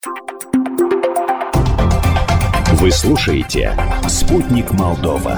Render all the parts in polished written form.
Вы слушаете «Спутник Молдова».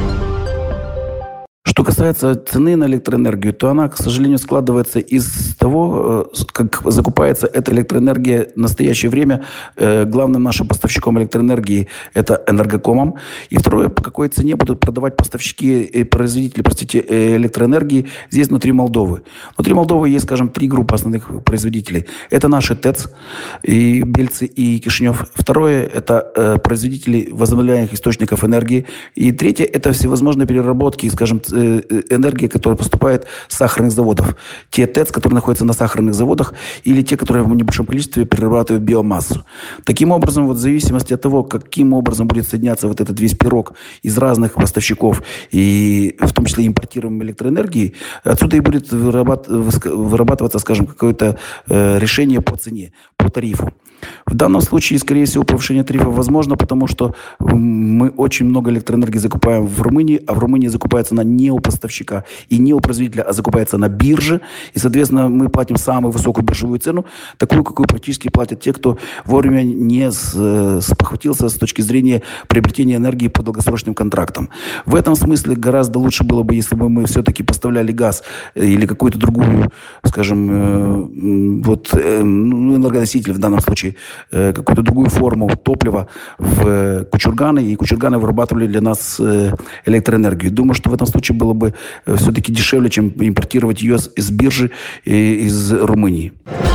Что касается цены на электроэнергию, то она, к сожалению, складывается из того, как закупается эта электроэнергия в настоящее время. Главным нашим поставщиком электроэнергии это Энергокомом. И второе, по какой цене будут продавать поставщики и производители, электроэнергии здесь внутри Молдовы. Внутри Молдовы есть, скажем, 3 группы основных производителей. Это наши ТЭЦ, и Бельцы, и Кишинев. Второе, это производители возобновляемых источников энергии. И третье, это всевозможные переработки, скажем, энергия, которая поступает с сахарных заводов. Те ТЭЦ, которые находятся на сахарных заводах, или те, которые в небольшом количестве перерабатывают биомассу. Таким образом, в зависимости от того, каким образом будет соединяться вот этот весь пирог из разных поставщиков, и в том числе импортируемой электроэнергии, отсюда и будет вырабатываться, скажем, какое-то решение по цене, по тарифу. В данном случае, скорее всего, повышение тарифа возможно, потому что мы очень много электроэнергии закупаем в Румынии, а в Румынии закупается она не у поставщика и не у производителя, а закупается на бирже. И, соответственно, мы платим самую высокую биржевую цену, такую, какую практически платят те, кто вовремя не спохватился с точки зрения приобретения энергии по долгосрочным контрактам. В этом смысле гораздо лучше было бы, если бы мы все-таки поставляли газ или какую-то другую, скажем, энергоноситель в данном случае, какую-то другую форму топлива в Кучурганы, и Кучурганы вырабатывали для нас электроэнергию. Думаю, что в этом случае было бы все-таки дешевле, чем импортировать ее из биржи из Румынии.